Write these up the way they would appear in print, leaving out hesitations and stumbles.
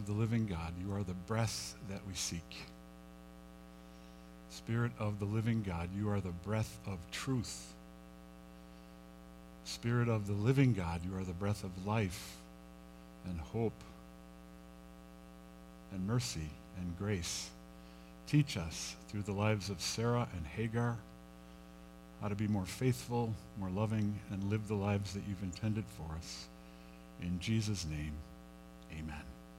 of the living God, you are the breath that we seek. Spirit of the living God, you are the breath of truth. Spirit of the living God, you are the breath of life and hope and mercy and grace. Teach us through the lives of Sarah and Hagar how to be more faithful, more loving, and live the lives that you've intended for us. In Jesus' name, amen.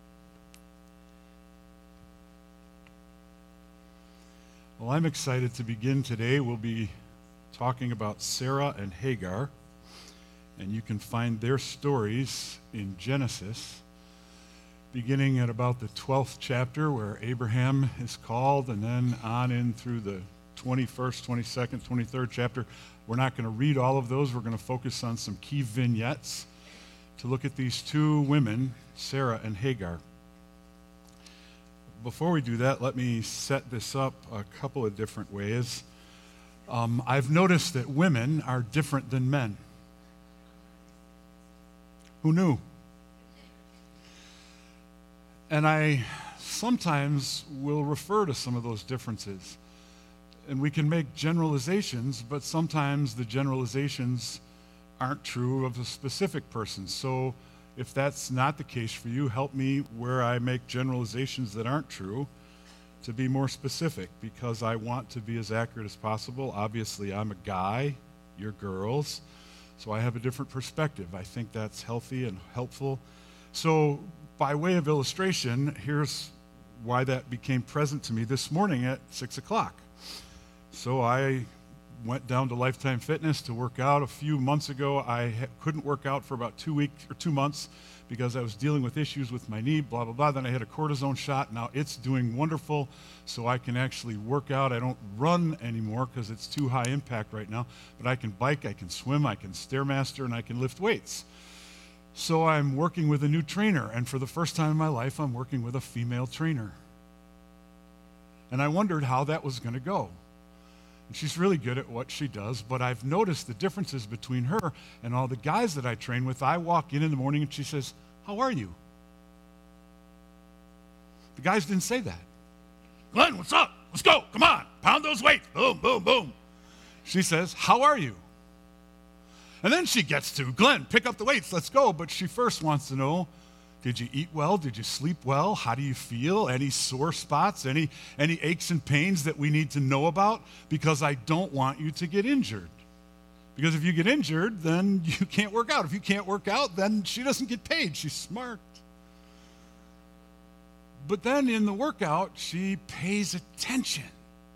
Well, I'm excited to begin today. We'll be talking about Sarah and Hagar, and you can find their stories in Genesis, beginning at about the 12th chapter where Abraham is called, and then on in through the 21st, 22nd, 23rd chapter. We're not going to read all of those. We're going to focus on some key vignettes to look at these two women, Sarah and Hagar. Before we do that, let me set this up a couple of different ways. I've noticed that women are different than men. Who knew? And I sometimes will refer to some of those differences. And we can make generalizations, but sometimes the generalizations aren't true of a specific person. So if that's not the case for you, help me where I make generalizations that aren't true to be more specific, because I want to be as accurate as possible. Obviously, I'm a guy, you're girls, so I have a different perspective. I think that's healthy and helpful. So by way of illustration, here's why that became present to me this morning at 6 o'clock. So I went down to Lifetime Fitness to work out a few months ago. I couldn't work out for about 2 months because I was dealing with issues with my knee, blah, blah, blah. Then I had a cortisone shot. Now it's doing wonderful, so I can actually work out. I don't run anymore because it's too high impact right now, but I can bike, I can swim, I can Stairmaster, and I can lift weights. So I'm working with a new trainer, and for the first time in my life, I'm working with a female trainer. And I wondered how that was going to go. And she's really good at what she does, but I've noticed the differences between her and all the guys that I train with. I walk in the morning and she says, "How are you?" The guys didn't say that. "Glenn, what's up? Let's go. Come on. Pound those weights. Boom, boom, boom." She says, "How are you?" And then she gets to, "Glenn, pick up the weights. Let's go." But she first wants to know, did you eat well? Did you sleep well? How do you feel? Any sore spots? Any aches and pains that we need to know about? Because I don't want you to get injured. Because if you get injured, then you can't work out. If you can't work out, then she doesn't get paid. She's smart. But then in the workout, she pays attention,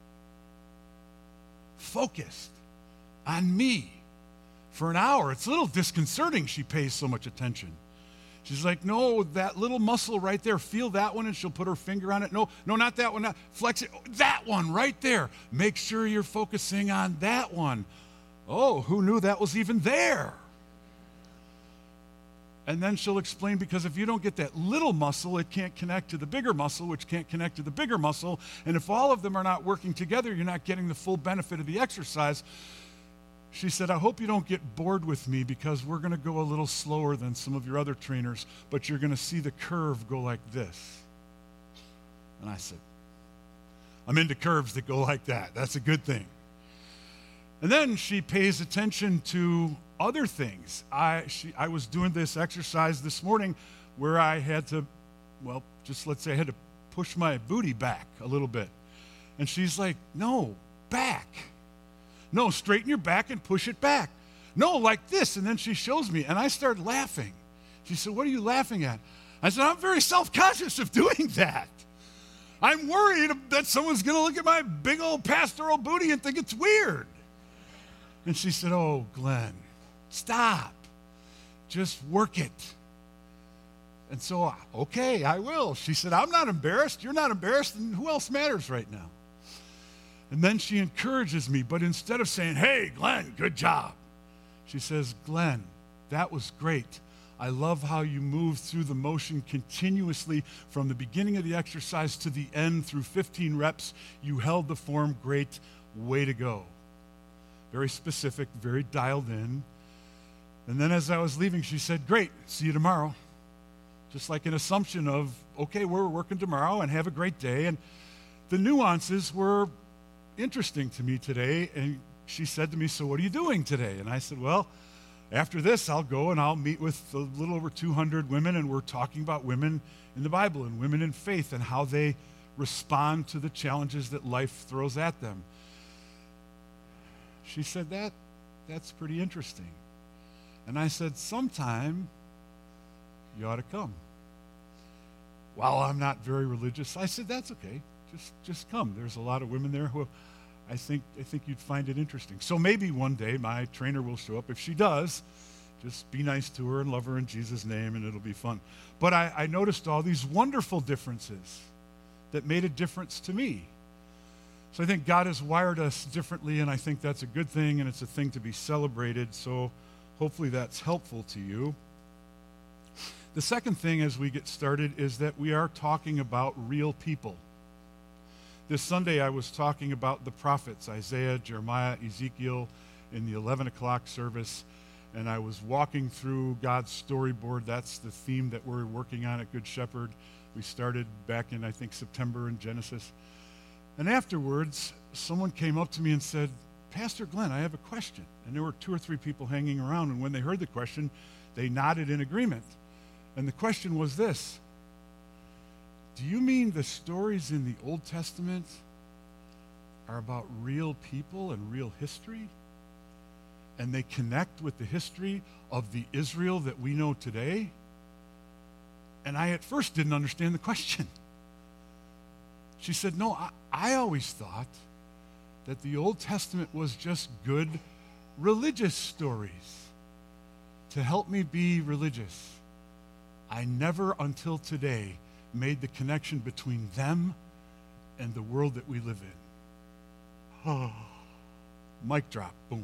focused on me for an hour. It's a little disconcerting she pays so much attention. She's like, "No, that little muscle right there, feel that one," and she'll put her finger on it. No, not that one, flex it. That one right there. Make sure you're focusing on that one. Oh, who knew that was even there? And then she'll explain, because if you don't get that little muscle, it can't connect to the bigger muscle, which can't connect to the bigger muscle. And if all of them are not working together, you're not getting the full benefit of the exercise. She said, "I hope you don't get bored with me, because we're going to go a little slower than some of your other trainers, but you're going to see the curve go like this." And I said, I'm into curves that go like that. That's a good thing. And then she pays attention to other things. I was doing this exercise this morning where I had to, let's say I had to push my booty back a little bit. And she's like, "No, back. No, straighten your back and push it back. No, like this." And then she shows me, and I started laughing. She said, "What are you laughing at?" I said, "I'm very self-conscious of doing that. I'm worried that someone's going to look at my big old pastoral booty and think it's weird." And she said, "Oh, Glenn, stop. Just work it." And so, okay, I will. She said, "I'm not embarrassed. You're not embarrassed. And who else matters right now?" And then she encourages me, but instead of saying, "Hey, Glenn, good job," she says, "Glenn, that was great. I love how you moved through the motion continuously from the beginning of the exercise to the end through 15 reps. You held the form great. Way to go." Very specific, very dialed in. And then as I was leaving, she said, "Great, see you tomorrow." just like an assumption of, okay, we're working tomorrow and have a great day. And the nuances were interesting to me today. And she said to me, so what are you doing today? And I said, well, after this, I'll go and I'll meet with a little over 200 women, and we're talking about women in the Bible and women in faith and how they respond to the challenges that life throws at them. She said, that's pretty interesting. And I said, sometime you ought to come. Well, I'm not very religious. I said, that's okay. Just come. There's a lot of women there who I think you'd find it interesting. So maybe one day my trainer will show up. If she does, just be nice to her and love her in Jesus' name, and it'll be fun. But I noticed all these wonderful differences that made a difference to me. So I think God has wired us differently, and I think that's a good thing, and it's a thing to be celebrated. So hopefully that's helpful to you. The second thing as we get started is that we are talking about real people. This Sunday I was talking about the prophets, Isaiah, Jeremiah, Ezekiel, in the 11 o'clock service, and I was walking through God's storyboard. That's the theme that we're working on at Good Shepherd. We started back in, I think, September in Genesis. And afterwards, someone came up to me and said, Pastor Glenn, I have a question. And there were 2 or 3 people hanging around, and when they heard the question, they nodded in agreement. And the question was this: do you mean the stories in the Old Testament are about real people and real history? And they connect with the history of the Israel that we know today? And I at first didn't understand the question. She said, no, I always thought that the Old Testament was just good religious stories to help me be religious. I never until today made the connection between them and the world that we live in. Oh, mic drop, boom.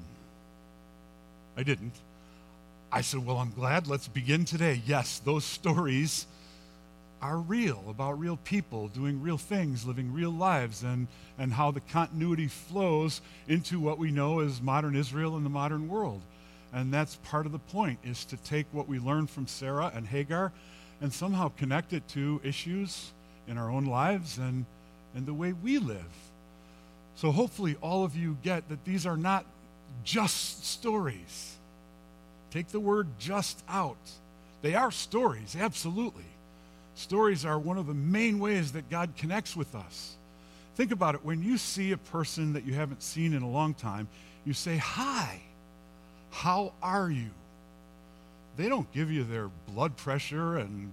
I didn't. I said, well, I'm glad. Let's begin today. Yes, those stories are real, about real people doing real things, living real lives, and how the continuity flows into what we know as modern Israel and the modern world. And that's part of the point, is to take what we learned from Sarah and Hagar and somehow connect it to issues in our own lives and the way we live. So hopefully all of you get that these are not just stories. Take the word just out. They are stories, absolutely. Stories are one of the main ways that God connects with us. Think about it. When you see a person that you haven't seen in a long time, you say, hi, how are you? They don't give you their blood pressure and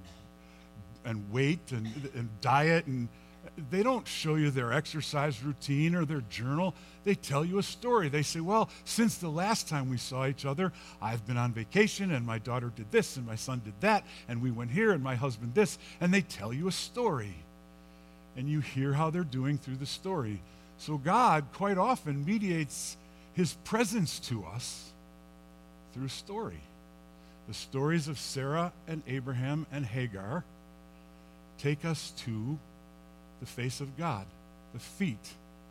weight and diet, and they don't show you their exercise routine or their journal. They tell you a story. They say, well, since the last time we saw each other, I've been on vacation, and my daughter did this, and my son did that, and we went here, and my husband this, and they tell you a story. And you hear how they're doing through the story. So God quite often mediates his presence to us through story. The stories of Sarah and Abraham and Hagar take us to the face of God, the feet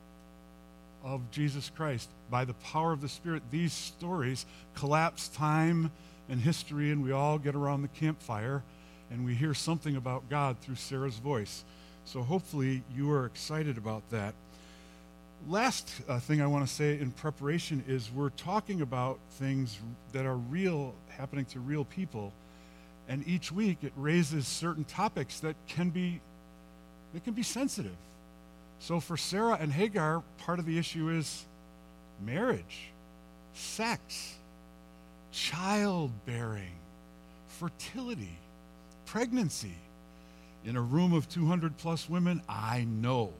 of Jesus Christ. By the power of the Spirit, these stories collapse time and history, and we all get around the campfire, and we hear something about God through Sarah's voice. So hopefully you are excited about that. Last thing I want to say in preparation is we're talking about things that are real, happening to real people, and each week it raises certain topics that can be sensitive. So for Sarah and Hagar, part of the issue is marriage, sex, childbearing, fertility, pregnancy. In a room of 200 plus women, I know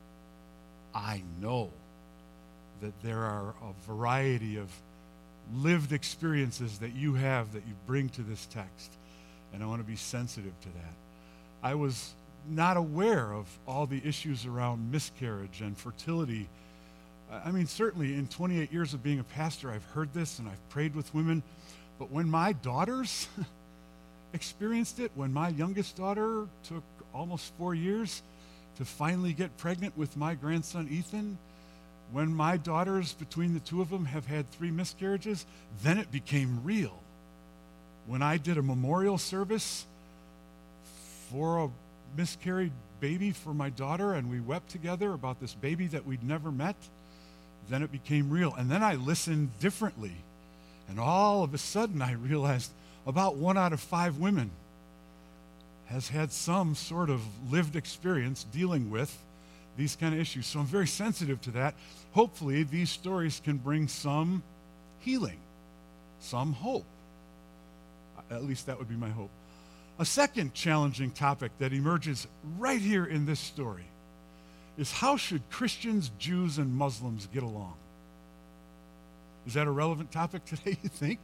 that there are a variety of lived experiences that you have that you bring to this text, and I want to be sensitive to that. I was not aware of all the issues around miscarriage and fertility. I mean, certainly in 28 years of being a pastor, I've heard this and I've prayed with women, but when my daughters experienced it, when my youngest daughter took almost 4 years to finally get pregnant with my grandson Ethan, when my daughters, between the two of them, have had 3 miscarriages, then it became real. When I did a memorial service for a miscarried baby for my daughter, and we wept together about this baby that we'd never met. Then it became real. And then I listened differently. And all of a sudden I realized about 1 out of 5 women has had some sort of lived experience dealing with these kind of issues. So I'm very sensitive to that. Hopefully these stories can bring some healing, some hope. At least that would be my hope. A second challenging topic that emerges right here in this story is how should Christians, Jews, and Muslims get along? Is that a relevant topic today, you think?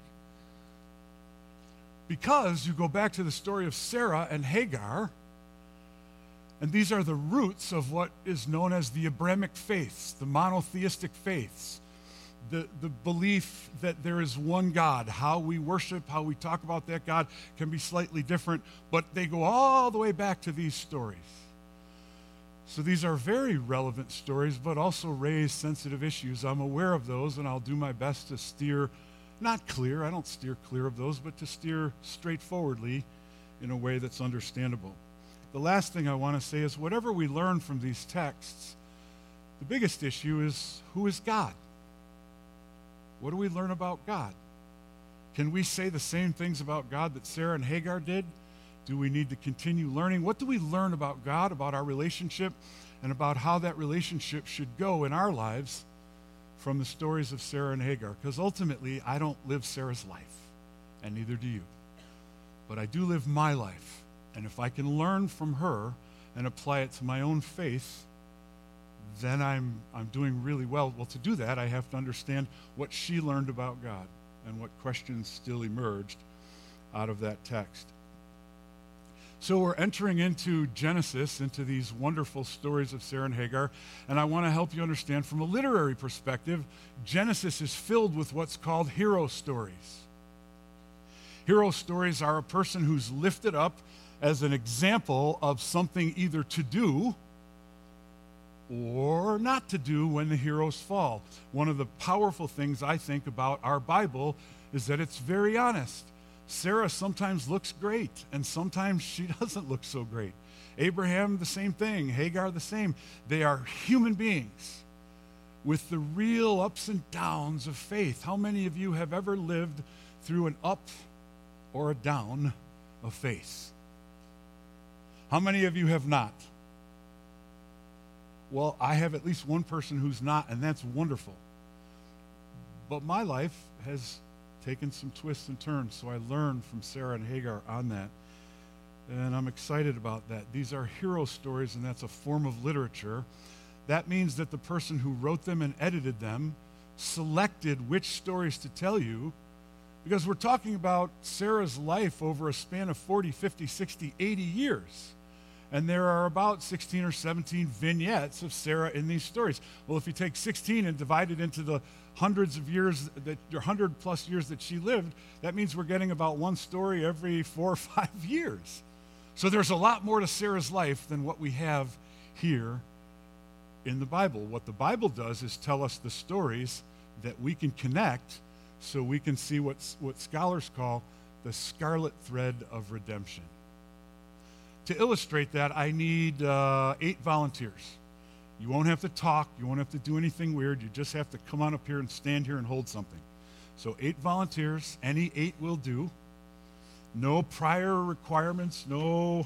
Because you go back to the story of Sarah and Hagar, and these are the roots of what is known as the Abrahamic faiths, the monotheistic faiths, the belief that there is one God. How we worship, how we talk about that God can be slightly different, but they go all the way back to these stories. So these are very relevant stories, but also raise sensitive issues. I'm aware of those, and I'll do my best to steer, not clear, I don't steer clear of those, but to steer straightforwardly in a way that's understandable. The last thing I want to say is whatever we learn from these texts, the biggest issue is, who is God? What do we learn about God? Can we say the same things about God that Sarah and Hagar did? Do we need to continue learning? What do we learn about God, about our relationship, and about how that relationship should go in our lives from the stories of Sarah and Hagar? Because ultimately, I don't live Sarah's life, and neither do you. But I do live my life. And if I can learn from her and apply it to my own faith, then I'm doing really well. Well, to do that, I have to understand what she learned about God and what questions still emerged out of that text. So we're entering into Genesis, into these wonderful stories of Sarah and Hagar, and I want to help you understand from a literary perspective, Genesis is filled with what's called hero stories. Hero stories are a person who's lifted up as an example of something either to do or not to do when the heroes fall. One of the powerful things I think about our Bible is that it's very honest. Sarah sometimes looks great, and sometimes she doesn't look so great. Abraham, the same thing. Hagar, the same. They are human beings with the real ups and downs of faith. How many of you have ever lived through an up or a down of faith? How many of you have not? Well, I have at least one person who's not, and that's wonderful. But my life has taken some twists and turns, so I learned from Sarah and Hagar on that. And I'm excited about that. These are hero stories, and that's a form of literature. That means that the person who wrote them and edited them selected which stories to tell you, because we're talking about Sarah's life over a span of 40, 50, 60, 80 years. And there are about 16 or 17 vignettes of Sarah in these stories. Well, if you take 16 and divide it into the hundreds of years, that 100+ years that she lived, that means we're getting about one story every 4 or 5 years. So there's a lot more to Sarah's life than what we have here in the Bible. What the Bible does is tell us the stories that we can connect so we can see what scholars call the scarlet thread of redemption. To illustrate that, I need 8 volunteers. You won't have to talk. You won't have to do anything weird. You just have to come on up here and stand here and hold something. So 8 volunteers. Any 8 will do. No prior requirements. No.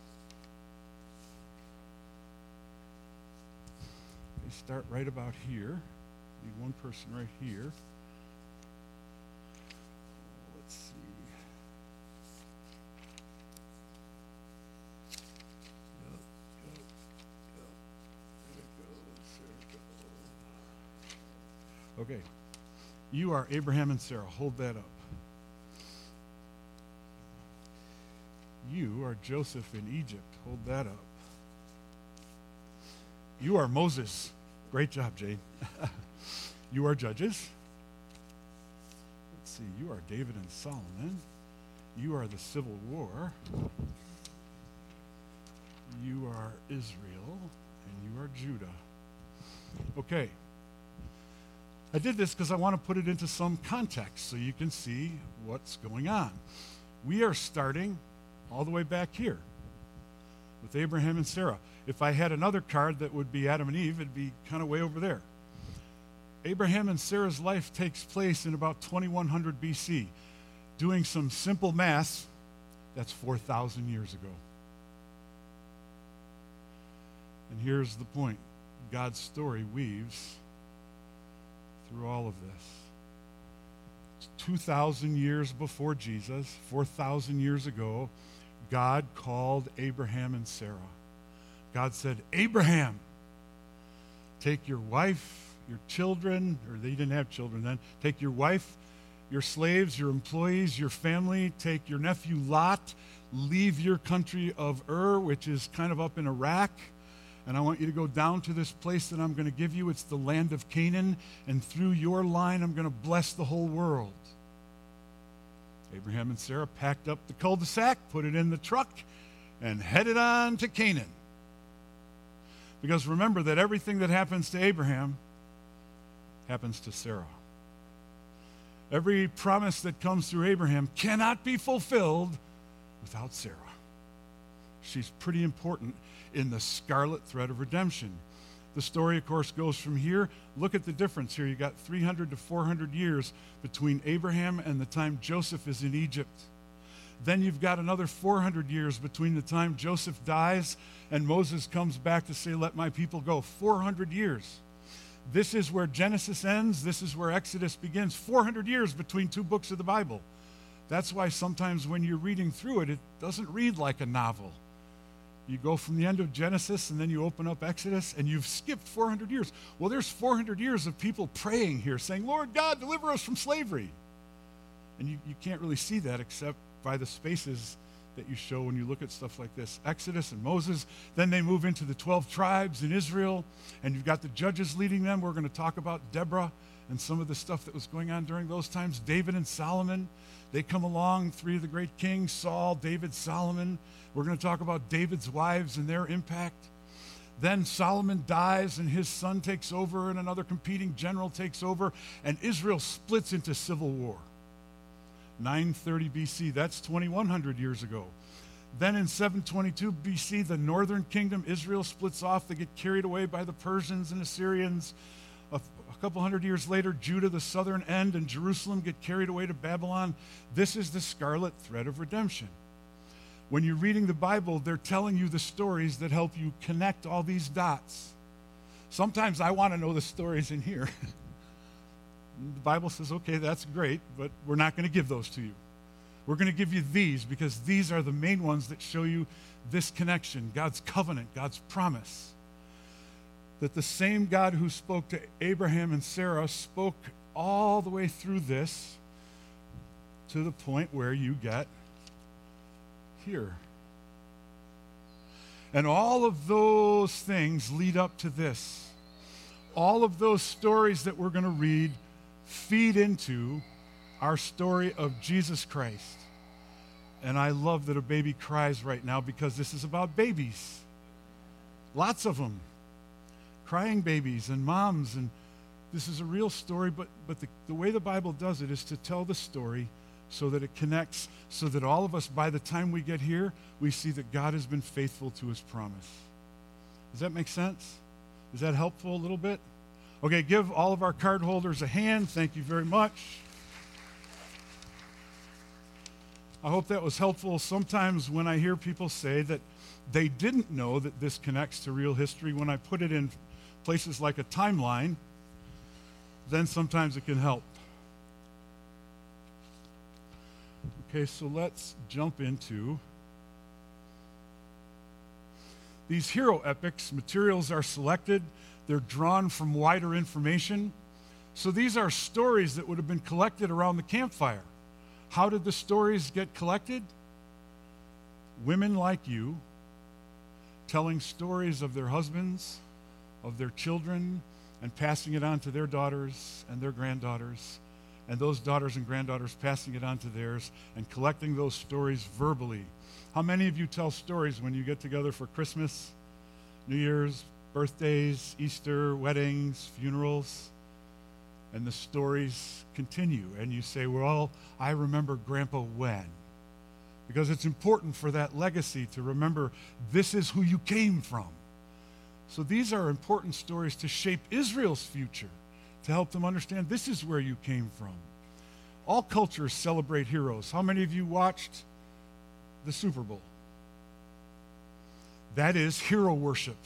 They start right about here. Need one person right here. Let's see. Okay, you are Abraham and Sarah. Hold that up. You are Joseph in Egypt. Hold that up. You are Moses. Great job, Jade. You are Judges. Let's see, you are David and Solomon. You are the Civil War. You are Israel, and you are Judah. Okay. I did this because I want to put it into some context so you can see what's going on. We are starting all the way back here. with Abraham and Sarah. If I had another card that would be Adam and Eve, it'd be kind of way over there. Abraham and Sarah's life takes place in about 2100 BC. Doing some simple math, that's 4,000 years ago. And here's the point. God's story weaves through all of this. It's 2,000 years before Jesus, 4,000 years ago, God called Abraham and Sarah. God said, Abraham, take your wife, your children, or they didn't have children then, take your wife, your slaves, your employees, your family, take your nephew Lot, leave your country of Ur, which is kind of up in Iraq, and I want you to go down to this place that I'm going to give you. It's the land of Canaan, and through your line, I'm going to bless the whole world. Abraham and Sarah packed up the cul-de-sac, put it in the truck, and headed on to Canaan. Because remember that everything that happens to Abraham happens to Sarah. Every promise that comes through Abraham cannot be fulfilled without Sarah. She's pretty important in the scarlet thread of redemption. The story, of course, goes from here. Look at the difference here. You got 300 to 400 years between Abraham and the time Joseph is in Egypt. Then you've got another 400 years between the time Joseph dies and Moses comes back to say, let my people go. 400 years. This is where Genesis ends. This is where Exodus begins. 400 years between two books of the Bible. That's why sometimes when you're reading through it, it doesn't read like a novel. You go from the end of Genesis and then you open up Exodus and you've skipped 400 years. Well, there's 400 years of people praying here saying, Lord God, deliver us from slavery. And you can't really see that except by the spaces that you show when you look at stuff like this. Exodus and Moses, then they move into the 12 tribes in Israel, and you've got the judges leading them. We're going to talk about Deborah and some of the stuff that was going on during those times. David and Solomon, they come along, three of the great kings, Saul, David, Solomon. We're going to talk about David's wives and their impact. Then Solomon dies and his son takes over and another competing general takes over, and Israel splits into civil war. 930 BC, that's 2,100 years ago. Then in 722 BC, the northern kingdom, Israel, splits off. They get carried away by the Persians and Assyrians. A couple hundred years later, Judah, the southern end, and Jerusalem get carried away to Babylon. This is the scarlet thread of redemption. When you're reading the Bible, they're telling you the stories that help you connect all these dots. Sometimes I want to know the stories in here. The Bible says, okay, that's great, but we're not going to give those to you. We're going to give you these because these are the main ones that show you this connection, God's covenant, God's promise. That the same God who spoke to Abraham and Sarah spoke all the way through this to the point where you get here. And all of those things lead up to this. All of those stories that we're going to read feed into our story of Jesus Christ. And I love that a baby cries right now because this is about babies. Lots of them. Crying babies and moms. And this is a real story, but the way the Bible does it is to tell the story so that it connects, so that all of us, by the time we get here, we see that God has been faithful to his promise. Does that make sense? Is that helpful a little bit? Okay, give all of our card holders a hand. Thank you very much. I hope that was helpful. Sometimes when I hear people say that they didn't know that this connects to real history, when I put it in places like a timeline, then sometimes it can help. Okay, so let's jump into these hero epics. Materials are selected. They're drawn from wider information. So these are stories that would have been collected around the campfire. How did the stories get collected? Women like you telling stories of their husbands, of their children, and passing it on to their daughters and their granddaughters, and those daughters and granddaughters passing it on to theirs, and collecting those stories verbally. How many of you tell stories when you get together for Christmas, New Year's, birthdays, Easter, weddings, funerals? And the stories continue, and you say, well, I remember Grandpa when. because it's important for that legacy to remember this is who you came from. So these are important stories to shape Israel's future, to help them understand this is where you came from. All cultures celebrate heroes. How many of you watched the Super Bowl? That is hero worship.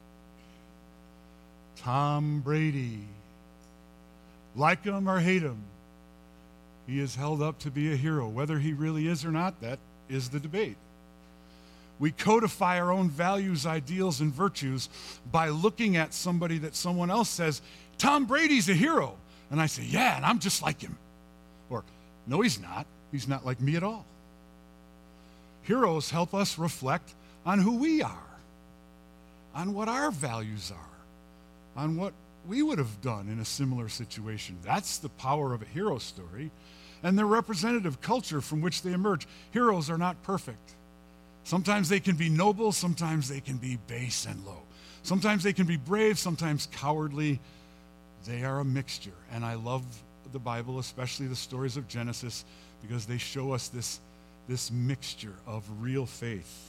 Tom Brady. Like him or hate him, he is held up to be a hero. Whether he really is or not, that is the debate. We codify our own values, ideals, and virtues by looking at somebody that someone else says, Tom Brady's a hero. And I say, yeah, and I'm just like him. Or, no, he's not. He's not like me at all. Heroes help us reflect on who we are, on what our values are, on what we would have done in a similar situation. That's the power of a hero story and the representative culture from which they emerge. Heroes are not perfect. Sometimes they can be noble, sometimes they can be base and low. Sometimes they can be brave, sometimes cowardly. They are a mixture. And I love the Bible, especially the stories of Genesis, because they show us this mixture of real faith.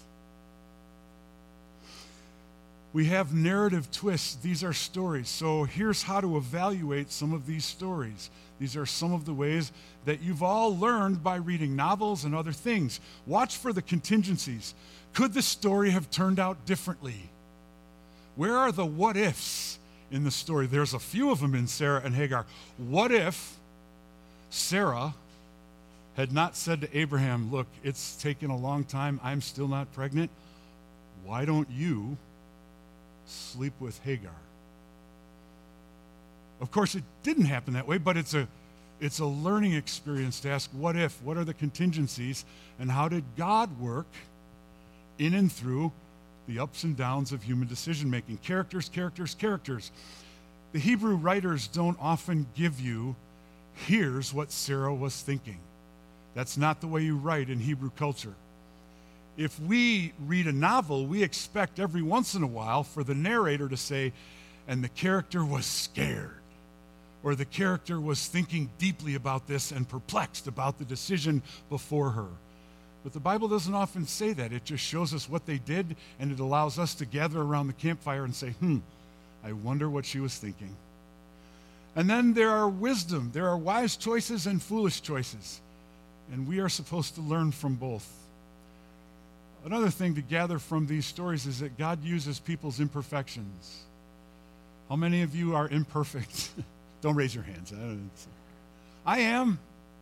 We have narrative twists. These are stories. So here's how to evaluate some of these stories. These are some of the ways that you've all learned by reading novels and other things. Watch for the contingencies. Could the story have turned out differently? Where are the what ifs in the story? There's a few of them in Sarah and Hagar. What if Sarah had not said to Abraham, look, it's taken a long time. I'm still not pregnant. Why don't you sleep with Hagar? Of course, it didn't happen that way, but it's a learning experience to ask, what if? What are the contingencies? And how did God work in and through the ups and downs of human decision-making? Characters, characters, characters. The Hebrew writers don't often give you, here's what Sarah was thinking. That's not the way you write in Hebrew culture. If we read a novel, we expect every once in a while for the narrator to say, and the character was scared, or the character was thinking deeply about this and perplexed about the decision before her. But the Bible doesn't often say that. It just shows us what they did, and it allows us to gather around the campfire and say, I wonder what she was thinking. And then there are wisdom. There are wise choices and foolish choices. And we are supposed to learn from both. Another thing to gather from these stories is that God uses people's imperfections. How many of you are imperfect? Don't raise your hands. I am.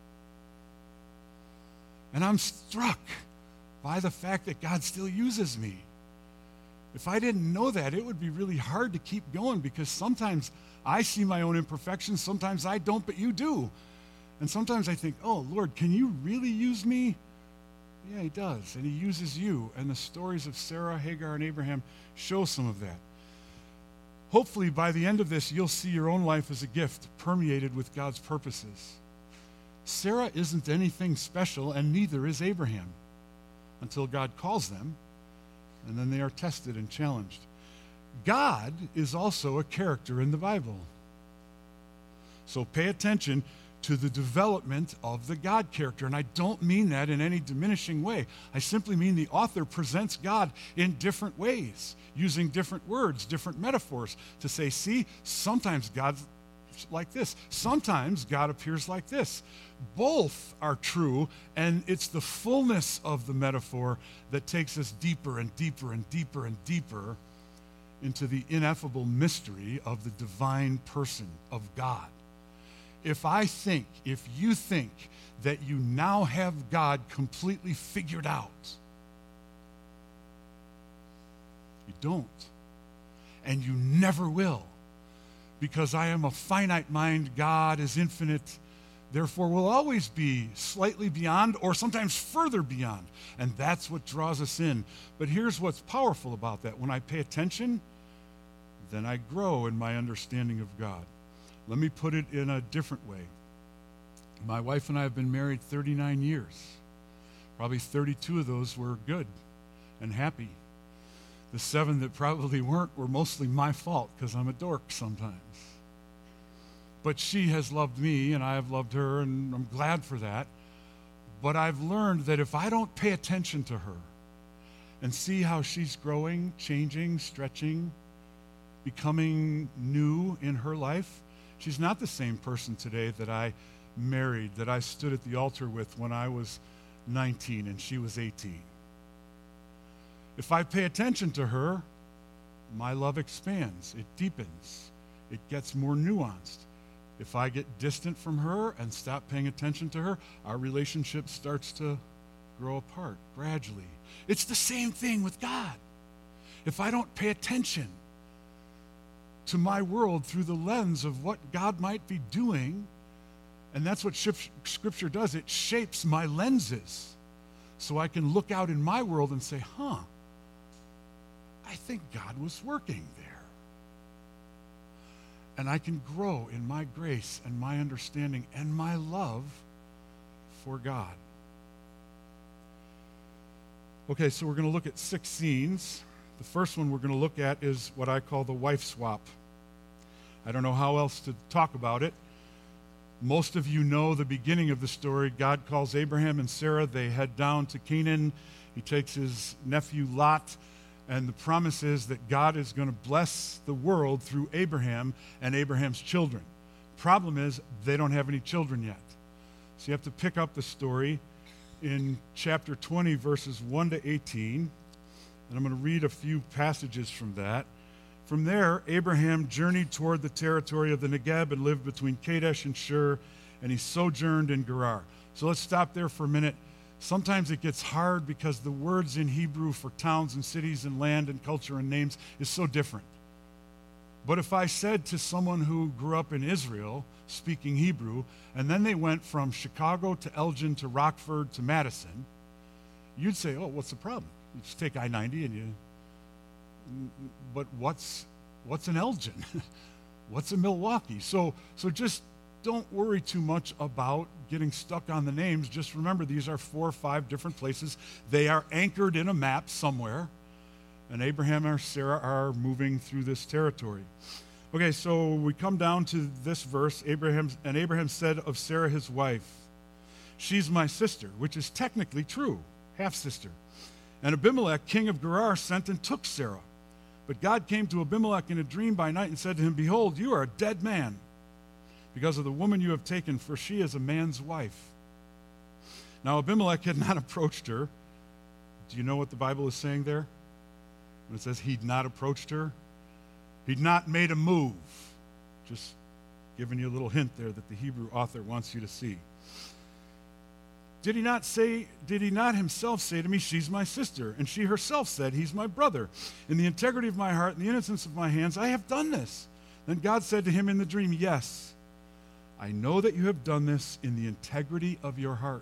And I'm struck by the fact that God still uses me. If I didn't know that, it would be really hard to keep going, because sometimes I see my own imperfections, sometimes I don't, but you do. And sometimes I think, oh, Lord, can you really use me? Yeah, he does, and he uses you. And the stories of Sarah, Hagar, and Abraham show some of that. Hopefully, by the end of this, you'll see your own life as a gift permeated with God's purposes. Sarah isn't anything special, and neither is Abraham, until God calls them, and then they are tested and challenged. God is also a character in the Bible. So pay attention to the development of the God character. And I don't mean that in any diminishing way. I simply mean the author presents God in different ways, using different words, different metaphors to say, see, sometimes God's like this. Sometimes God appears like this. Both are true, and it's the fullness of the metaphor that takes us deeper and deeper and deeper and deeper into the ineffable mystery of the divine person of God. If you think that you now have God completely figured out, you don't. And you never will. Because I am a finite mind, God is infinite, therefore will always be slightly beyond or sometimes further beyond. And that's what draws us in. But here's what's powerful about that. When I pay attention, then I grow in my understanding of God. Let me put it in a different way. My wife and I have been married 39 years. Probably 32 of those were good and happy. The 7 that probably weren't were mostly my fault, because I'm a dork sometimes. But she has loved me, and I have loved her, and I'm glad for that. But I've learned that if I don't pay attention to her and see how she's growing, changing, stretching, becoming new in her life, she's not the same person today that I married, that I stood at the altar with when I was 19 and she was 18. If I pay attention to her, my love expands, it deepens, it gets more nuanced. If I get distant from her and stop paying attention to her, our relationship starts to grow apart gradually. It's the same thing with God. If I don't pay attention to my world through the lens of what God might be doing, and that's what Scripture does, it shapes my lenses so I can look out in my world and say, I think God was working there. And I can grow in my grace and my understanding and my love for God. Okay, so we're going to look at 6 scenes. The first one we're going to look at is what I call the wife swap. I don't know how else to talk about it. Most of you know the beginning of the story. God calls Abraham and Sarah. They head down to Canaan. He takes his nephew Lot, and the promise is that God is going to bless the world through Abraham and Abraham's children. Problem is, they don't have any children yet. So you have to pick up the story in chapter 20, verses 1 to 18. And I'm going to read a few passages from that. From there, Abraham journeyed toward the territory of the Negeb and lived between Kadesh and Shur, and he sojourned in Gerar. So let's stop there for a minute. Sometimes it gets hard because the words in Hebrew for towns and cities and land and culture and names is so different. But if I said to someone who grew up in Israel speaking Hebrew, and then they went from Chicago to Elgin to Rockford to Madison, you'd say, oh, what's the problem? You just take I-90 and you... But what's an Elgin? What's a Milwaukee? So just don't worry too much about getting stuck on the names. Just remember, these are 4 or 5 different places. They are anchored in a map somewhere, and Abraham and Sarah are moving through this territory. Okay, so we come down to this verse. Abraham said of Sarah, his wife, she's my sister, which is technically true, half-sister. And Abimelech, king of Gerar, sent and took Sarah. But God came to Abimelech in a dream by night and said to him, behold, you are a dead man because of the woman you have taken, for she is a man's wife. Now Abimelech had not approached her. Do you know what the Bible is saying there? When it says he'd not approached her, he'd not made a move. Just giving you a little hint there that the Hebrew author wants you to see. Did he not himself say to me, she's my sister? And she herself said, he's my brother. In the integrity of my heart and the innocence of my hands, I have done this. Then God said to him in the dream, yes, I know that you have done this in the integrity of your heart.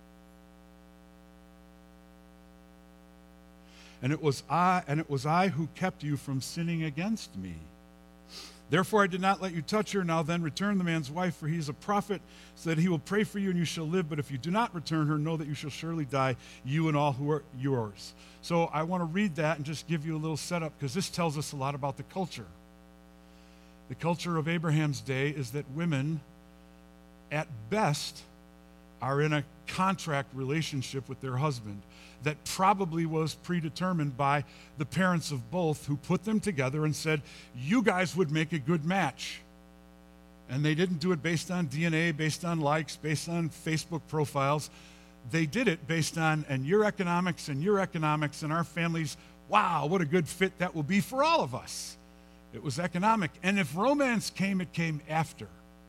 And it was I who kept you from sinning against me. Therefore I did not let you touch her. Now then return the man's wife, for he is a prophet, so that he will pray for you and you shall live. But if you do not return her, know that you shall surely die, you and all who are yours. So I want to read that and just give you a little setup, because this tells us a lot about the culture. The culture of Abraham's day is that women, at best, are in a contract relationship with their husband that probably was predetermined by the parents of both, who put them together and said, you guys would make a good match. And they didn't do it based on DNA, based on likes, based on Facebook profiles. They did it based on, and your economics and our families, wow, what a good fit that will be for all of us. It was economic. And if romance came, it came after.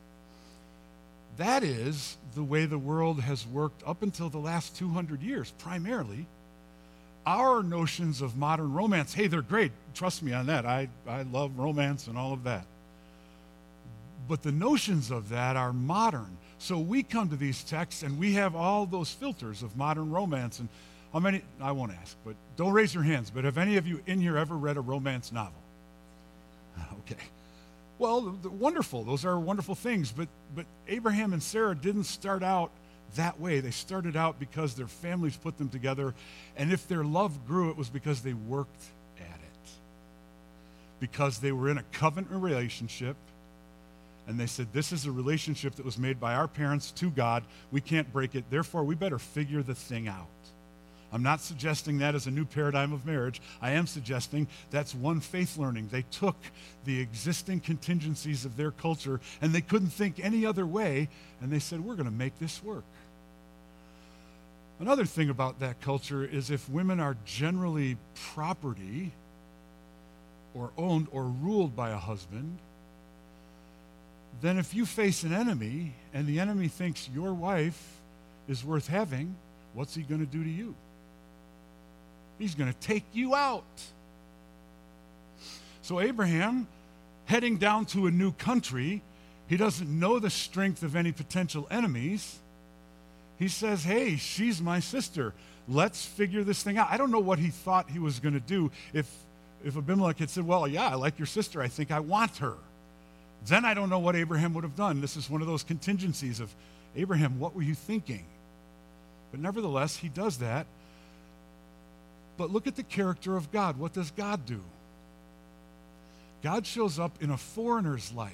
That is the way the world has worked up until the last 200 years, primarily. Our notions of modern romance, hey, they're great. Trust me on that. I love romance and all of that. But the notions of that are modern. So we come to these texts and we have all those filters of modern romance. And how many, I won't ask, but don't raise your hands, but have any of you in here ever read a romance novel? Okay. Well, wonderful. Those are wonderful things. But Abraham and Sarah didn't start out that way. They started out because their families put them together. And if their love grew, it was because they worked at it. Because they were in a covenant relationship. And they said, this is a relationship that was made by our parents to God. We can't break it. Therefore, we better figure the thing out. I'm not suggesting that as a new paradigm of marriage. I am suggesting that's one faith learning. They took the existing contingencies of their culture, and they couldn't think any other way, and they said, we're going to make this work. Another thing about that culture is if women are generally property or owned or ruled by a husband, then if you face an enemy and the enemy thinks your wife is worth having, what's he going to do to you? He's going to take you out. So Abraham, heading down to a new country, he doesn't know the strength of any potential enemies. He says, hey, she's my sister. Let's figure this thing out. I don't know what he thought he was going to do if Abimelech had said, well, yeah, I like your sister. I think I want her. Then I don't know what Abraham would have done. This is one of those contingencies of, Abraham, what were you thinking? But nevertheless, he does that. But look at the character of God. What does God do? God shows up in a foreigner's life.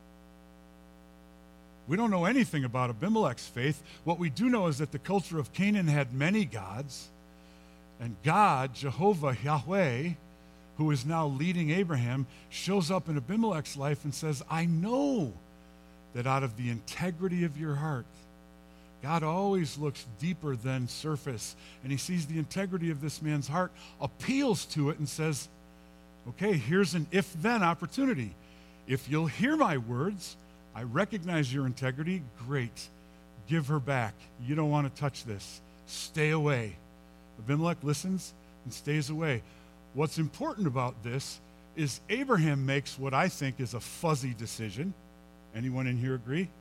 We don't know anything about Abimelech's faith. What we do know is that the culture of Canaan had many gods, and God, Jehovah, Yahweh, who is now leading Abraham, shows up in Abimelech's life and says, I know that out of the integrity of your heart, God always looks deeper than surface, and he sees the integrity of this man's heart, appeals to it, and says, okay, here's an if-then opportunity. If you'll hear my words, I recognize your integrity, great. Give her back. You don't want to touch this. Stay away. Abimelech listens and stays away. What's important about this is Abraham makes what I think is a fuzzy decision. Anyone in here agree?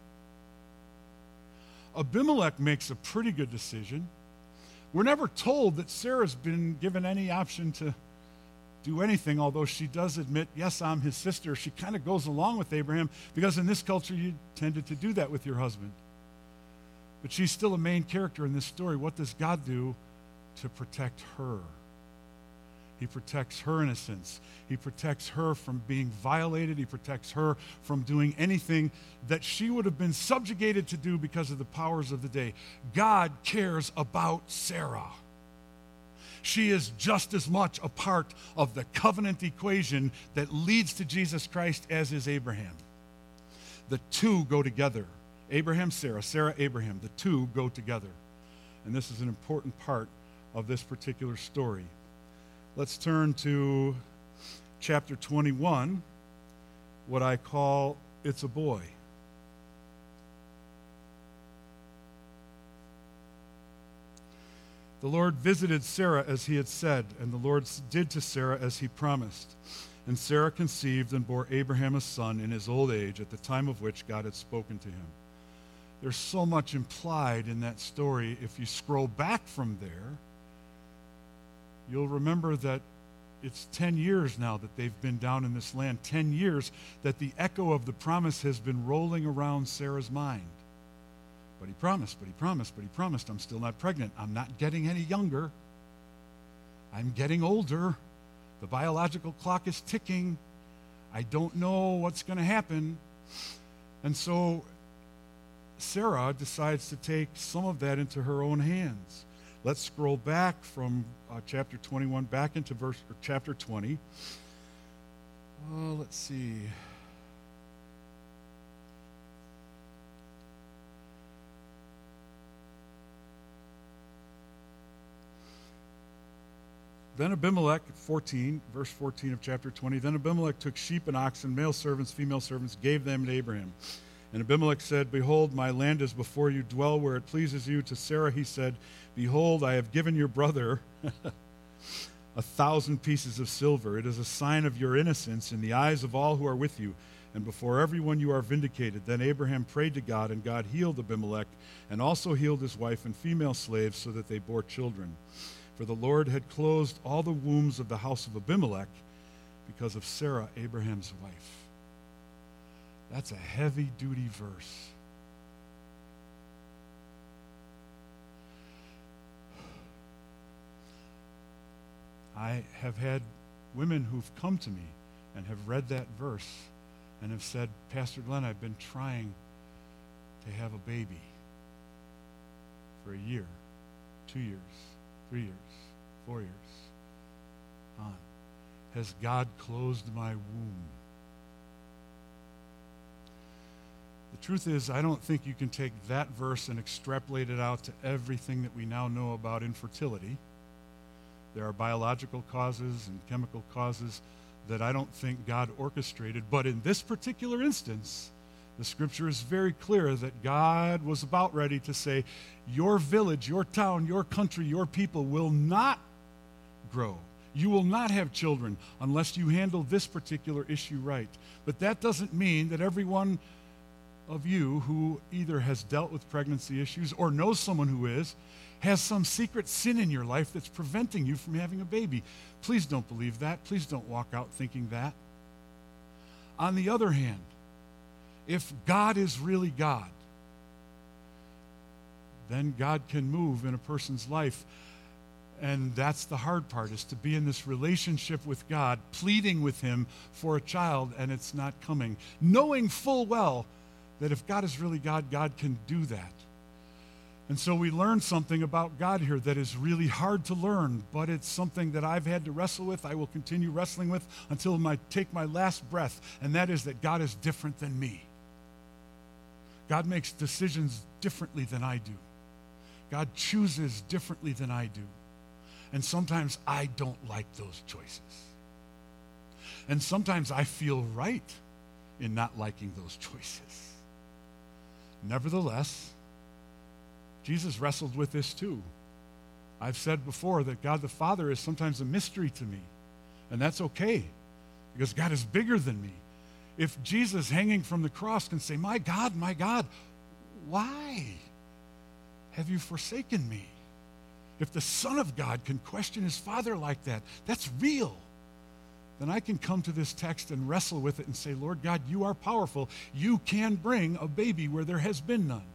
Abimelech makes a pretty good decision. We're never told that Sarah's been given any option to do anything, although she does admit, yes, I'm his sister. She kind of goes along with Abraham because in this culture you tended to do that with your husband. But she's still a main character in this story. What does God do to protect her? He protects her innocence. He protects her from being violated. He protects her from doing anything that she would have been subjugated to do because of the powers of the day. God cares about Sarah. She is just as much a part of the covenant equation that leads to Jesus Christ as is Abraham. The two go together. Abraham, Sarah, Sarah, Abraham. The two go together. And this is an important part of this particular story. Let's turn to chapter 21, what I call It's a Boy. The Lord visited Sarah as he had said, and the Lord did to Sarah as he promised. And Sarah conceived and bore Abraham a son in his old age, at the time of which God had spoken to him. There's so much implied in that story. If you scroll back from there, you'll remember that it's 10 years now that they've been down in this land, 10 years that the echo of the promise has been rolling around Sarah's mind. But he promised, but he promised, but he promised, I'm still not pregnant. I'm not getting any younger. I'm getting older. The biological clock is ticking. I don't know what's going to happen. And so Sarah decides to take some of that into her own hands. Let's scroll back from chapter 21 back into chapter 20. Let's see. Then Abimelech, verse 14 of chapter 20, then Abimelech took sheep and oxen, male servants, female servants, gave them to Abraham. And Abimelech said, behold, my land is before you, dwell where it pleases you. To Sarah he said, behold, I have given your brother 1,000 pieces of silver. It is a sign of your innocence in the eyes of all who are with you, and before everyone you are vindicated. Then Abraham prayed to God, and God healed Abimelech, and also healed his wife and female slaves, so that they bore children. For the Lord had closed all the wombs of the house of Abimelech because of Sarah, Abraham's wife. That's a heavy-duty verse. I have had women who've come to me and have read that verse and have said, Pastor Glenn, I've been trying to have a baby for a year, 2 years, 3 years, 4 years. On. Has God closed my womb? The truth is, I don't think you can take that verse and extrapolate it out to everything that we now know about infertility. There are biological causes and chemical causes that I don't think God orchestrated. But in this particular instance, the scripture is very clear that God was about ready to say, your village, your town, your country, your people will not grow. You will not have children unless you handle this particular issue right. But that doesn't mean that every one of you who either has dealt with pregnancy issues or knows someone who is, has some secret sin in your life that's preventing you from having a baby. Please don't believe that. Please don't walk out thinking that. On the other hand, if God is really God, then God can move in a person's life. And that's the hard part, is to be in this relationship with God, pleading with him for a child, and it's not coming. Knowing full well that if God is really God, God can do that. And so we learn something about God here that is really hard to learn, but it's something that I've had to wrestle with. I will continue wrestling with until I take my last breath, and that is that God is different than me. God makes decisions differently than I do. God chooses differently than I do. And sometimes I don't like those choices. And sometimes I feel right in not liking those choices. Nevertheless, Jesus wrestled with this too. I've said before that God the Father is sometimes a mystery to me, and that's okay, because God is bigger than me. If Jesus hanging from the cross can say, my God, why have you forsaken me? If the Son of God can question his Father like that, that's real. Then I can come to this text and wrestle with it and say, Lord God, you are powerful. You can bring a baby where there has been none.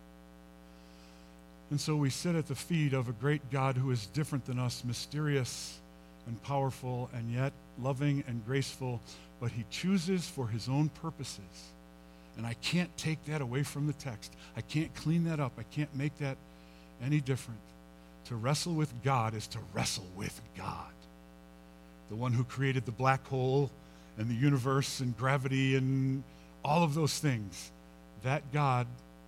And so we sit at the feet of a great God who is different than us, mysterious and powerful and yet loving and graceful, but he chooses for his own purposes. And I can't take that away from the text. I can't clean that up. I can't make that any different. To wrestle with God is to wrestle with God, the one who created the black hole and the universe and gravity and all of those things. That God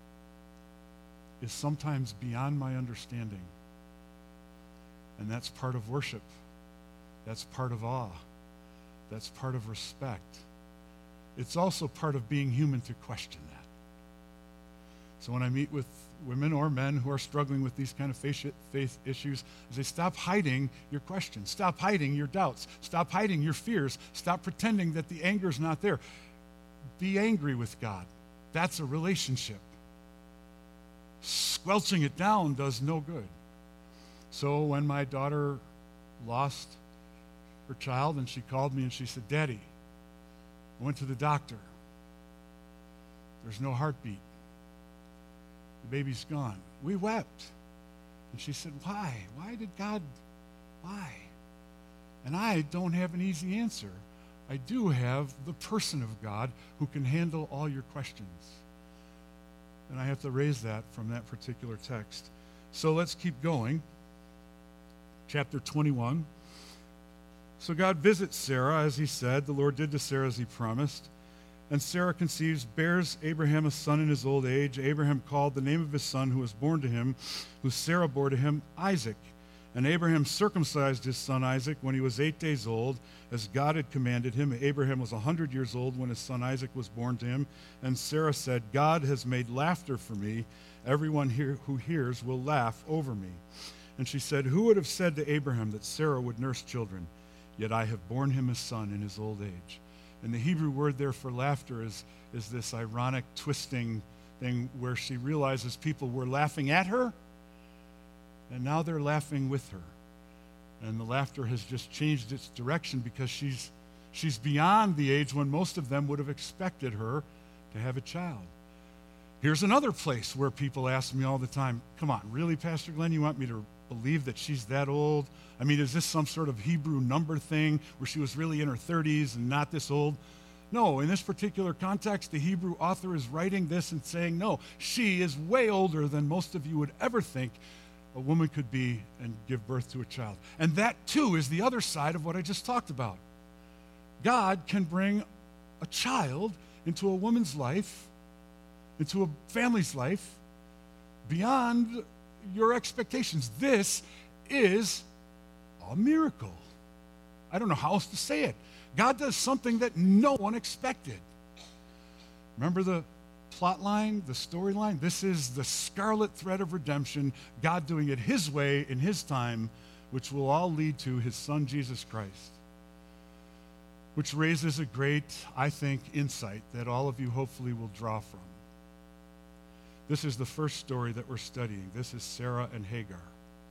is sometimes beyond my understanding. And that's part of worship. That's part of awe. That's part of respect. It's also part of being human to question that. So when I meet with women or men who are struggling with these kind of faith issues, I say, stop hiding your questions. Stop hiding your doubts. Stop hiding your fears. Stop pretending that the anger is not there. Be angry with God. That's a relationship. Squelching it down does no good. So when my daughter lost her child and she called me and she said, Daddy, I went to the doctor. There's no heartbeat. The baby's gone. We wept. And she said, why? Why? And I don't have an easy answer. I do have the person of God who can handle all your questions. And I have to raise that from that particular text. So let's keep going. Chapter 21. So God visits Sarah, as he said. The Lord did to Sarah as he promised. And Sarah conceives, bears Abraham a son in his old age. Abraham called the name of his son who was born to him, who Sarah bore to him, Isaac. And Abraham circumcised his son Isaac when he was 8 days old, as God had commanded him. Abraham was 100 years old when his son Isaac was born to him. And Sarah said, God has made laughter for me. Everyone here who hears will laugh over me. And she said, who would have said to Abraham that Sarah would nurse children? Yet I have borne him a son in his old age. And the Hebrew word there for laughter is this ironic twisting thing where she realizes people were laughing at her, and now they're laughing with her. And the laughter has just changed its direction because she's beyond the age when most of them would have expected her to have a child. Here's another place where people ask me all the time, come on, really, Pastor Glenn, you want me to believe that she's that old? I mean, is this some sort of Hebrew number thing where she was really in her 30s and not this old? No, in this particular context, the Hebrew author is writing this and saying, no, she is way older than most of you would ever think a woman could be and give birth to a child. And that, too, is the other side of what I just talked about. God can bring a child into a woman's life, into a family's life, beyond your expectations. This is a miracle. I don't know how else to say it. God does something that no one expected. Remember the plot line, the storyline? This is the scarlet thread of redemption, God doing it his way in his time, which will all lead to his son, Jesus Christ. Which raises a great, I think, insight that all of you hopefully will draw from. This is the first story that we're studying. This is Sarah and Hagar.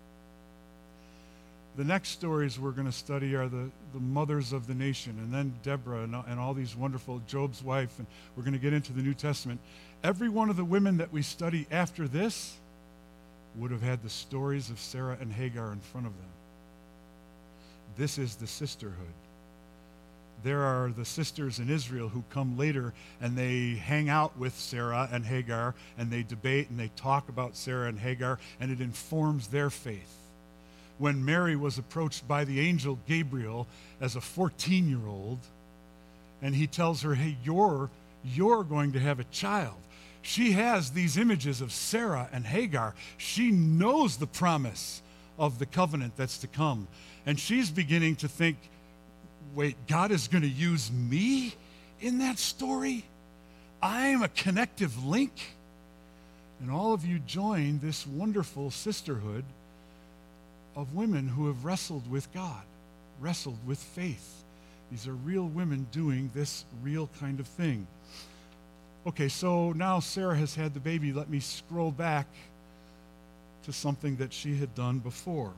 The next stories we're going to study are the mothers of the nation, and then Deborah and all these wonderful, Job's wife, and we're going to get into the New Testament. Every one of the women that we study after this would have had the stories of Sarah and Hagar in front of them. This is the sisterhood. There are the sisters in Israel who come later and they hang out with Sarah and Hagar and they debate and they talk about Sarah and Hagar, and it informs their faith. When Mary was approached by the angel Gabriel as a 14-year-old, and he tells her, hey, you're going to have a child. She has these images of Sarah and Hagar. She knows the promise of the covenant that's to come. And she's beginning to think, wait, God is going to use me in that story? I'm a connective link? And all of you join this wonderful sisterhood of women who have wrestled with God, wrestled with faith. These are real women doing this real kind of thing. Okay, so now Sarah has had the baby. Let me scroll back to something that she had done before.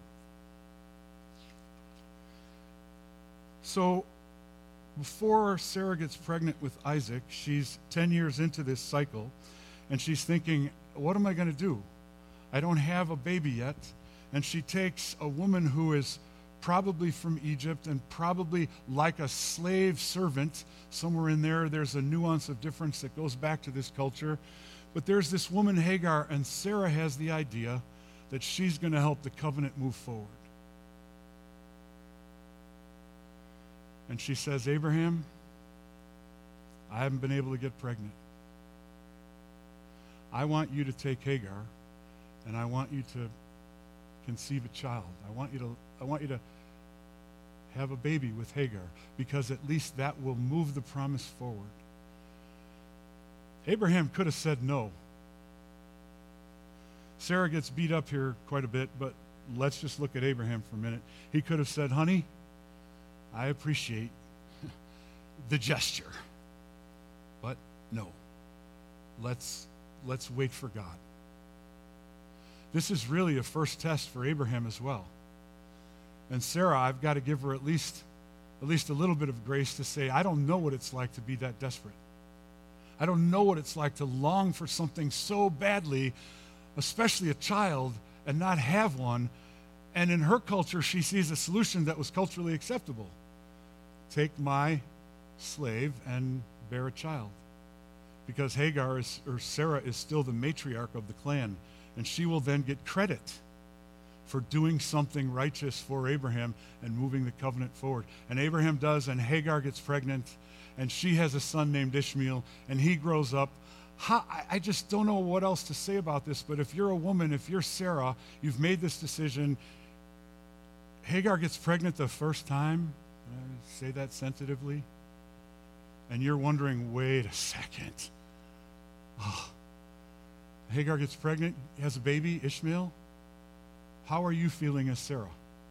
So before Sarah gets pregnant with Isaac, she's 10 years into this cycle, and she's thinking, what am I going to do? I don't have a baby yet. And she takes a woman who is probably from Egypt and probably like a slave servant. Somewhere in there, there's a nuance of difference that goes back to this culture. But there's this woman, Hagar, and Sarah has the idea that she's going to help the covenant move forward. And she says, Abraham, I haven't been able to get pregnant. I want you to take Hagar, and I want you to conceive a child. I want you to have a baby with Hagar, because at least that will move the promise forward. Abraham could have said no. Sarah gets beat up here quite a bit, but let's just look at Abraham for a minute. He could have said, honey, I appreciate the gesture, but no. Let's wait for God. This is really a first test for Abraham as well. And Sarah, I've got to give her at least a little bit of grace to say, I don't know what it's like to be that desperate. I don't know what it's like to long for something so badly, especially a child, and not have one. And in her culture, she sees a solution that was culturally acceptable. Take my slave and bear a child. Because Sarah is still the matriarch of the clan. And she will then get credit for doing something righteous for Abraham and moving the covenant forward. And Abraham does, and Hagar gets pregnant, and she has a son named Ishmael, and he grows up. I just don't know what else to say about this, but if you're a woman, if you're Sarah, you've made this decision. Hagar gets pregnant the first time. Say that sensitively. And you're wondering, wait a second. Hagar gets pregnant, has a baby, Ishmael. How are you feeling as Sarah?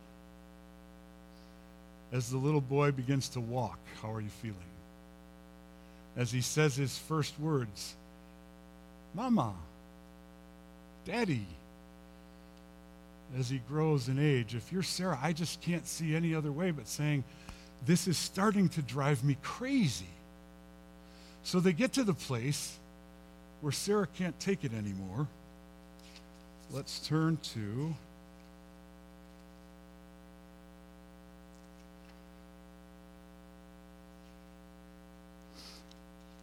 As the little boy begins to walk, how are you feeling? As he says his first words, Mama, Daddy. As he grows in age, if you're Sarah, I just can't see any other way but saying, this is starting to drive me crazy. So they get to the place where Sarah can't take it anymore. Let's turn to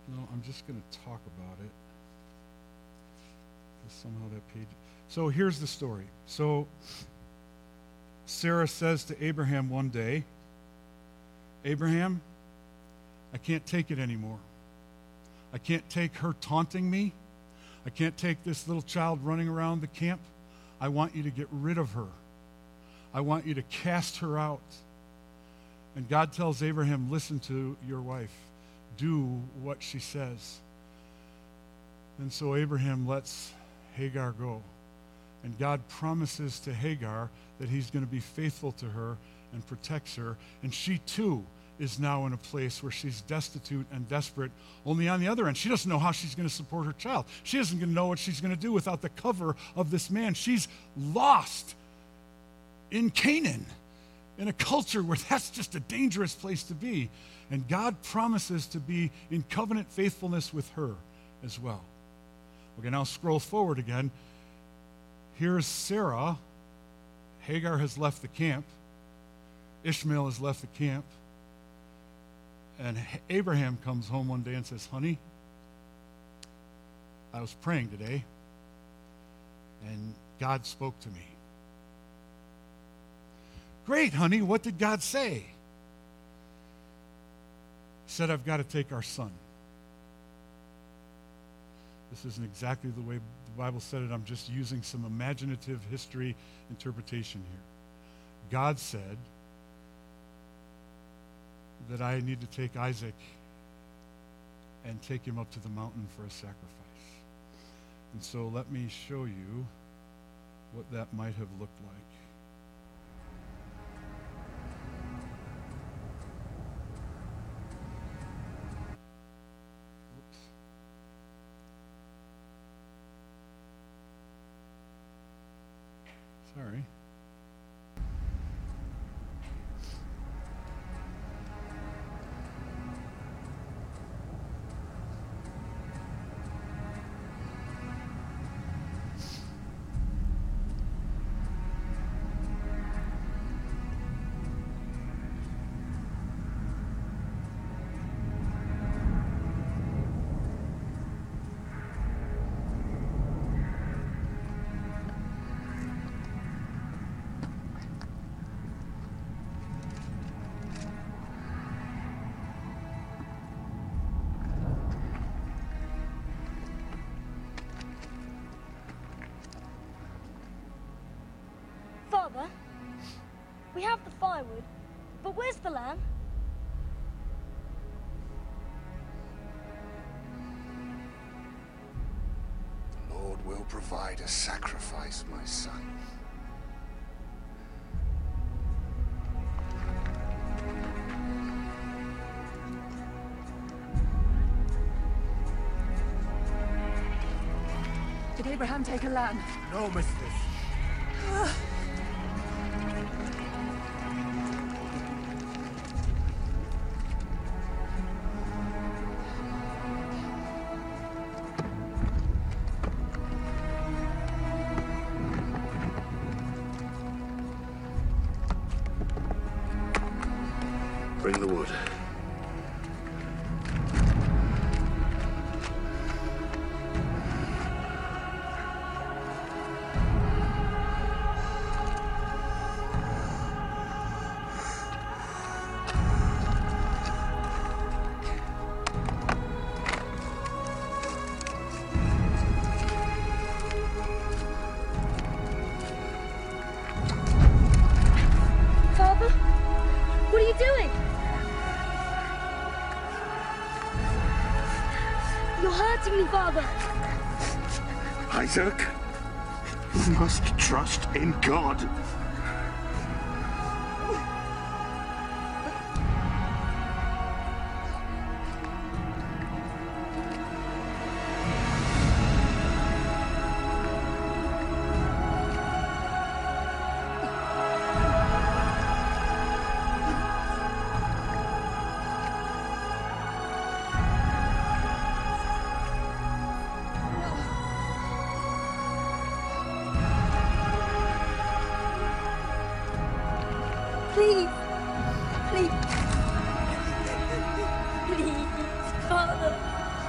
No, I'm just going to talk about it. Because somehow that page. So here's the story. So Sarah says to Abraham one day, Abraham, I can't take it anymore. I can't take her taunting me. I can't take this little child running around the camp. I want you to get rid of her. I want you to cast her out. And God tells Abraham, listen to your wife. Do what she says. And so Abraham lets Hagar go. And God promises to Hagar that he's going to be faithful to her and protects her. And she too is now in a place where she's destitute and desperate. Only on the other end, she doesn't know how she's going to support her child. She isn't going to know what she's going to do without the cover of this man. She's lost in Canaan, in a culture where that's just a dangerous place to be. And God promises to be in covenant faithfulness with her as well. Okay, now scroll forward again. Here's Sarah. Hagar has left the camp. Ishmael has left the camp. And Abraham comes home one day and says, honey, I was praying today, and God spoke to me. Great, honey, what did God say? He said, I've got to take our son. This isn't exactly the way the Bible said it. I'm just using some imaginative history interpretation here. God said that I need to take Isaac and take him up to the mountain for a sacrifice. And so let me show you what that might have looked like. Oops. Sorry. Father, we have the firewood, but where's the lamb? The Lord will provide a sacrifice, my son. Did Abraham take a lamb? No, mistress. Bring the wood. Father, what are you doing? You're hurting me, Father. Isaac, you must trust in God. Please. Please. Please, Father.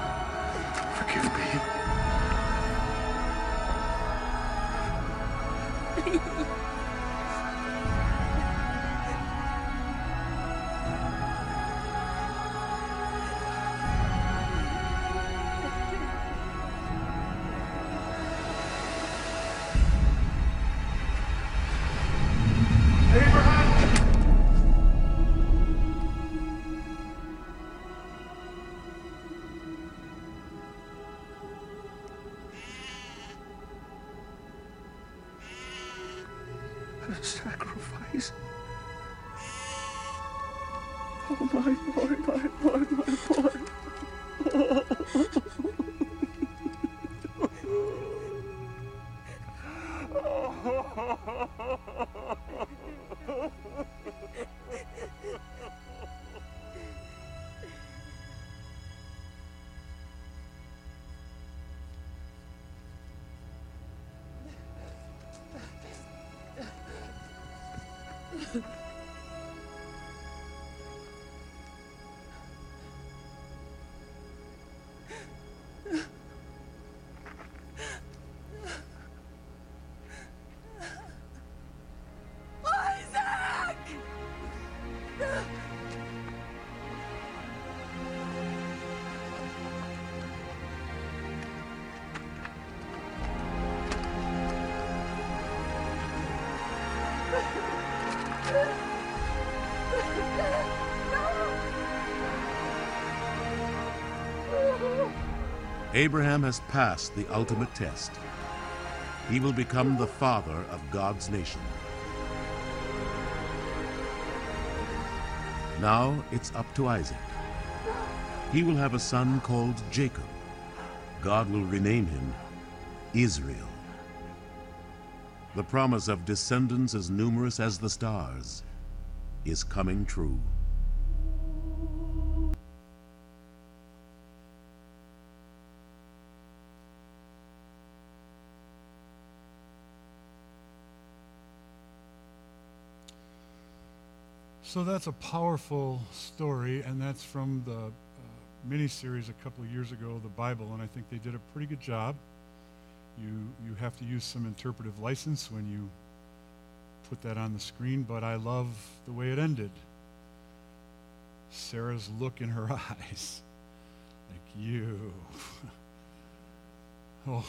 please. Oh, my boy, my boy, my boy. Abraham has passed the ultimate test. He will become the father of God's nation. Now it's up to Isaac. He will have a son called Jacob. God will rename him Israel. The promise of descendants as numerous as the stars is coming true. So that's a powerful story, and that's from the miniseries a couple of years ago, The Bible, and I think they did a pretty good job. You have to use some interpretive license when you put that on the screen, but I love the way it ended. Sarah's look in her eyes, like, you. Oh,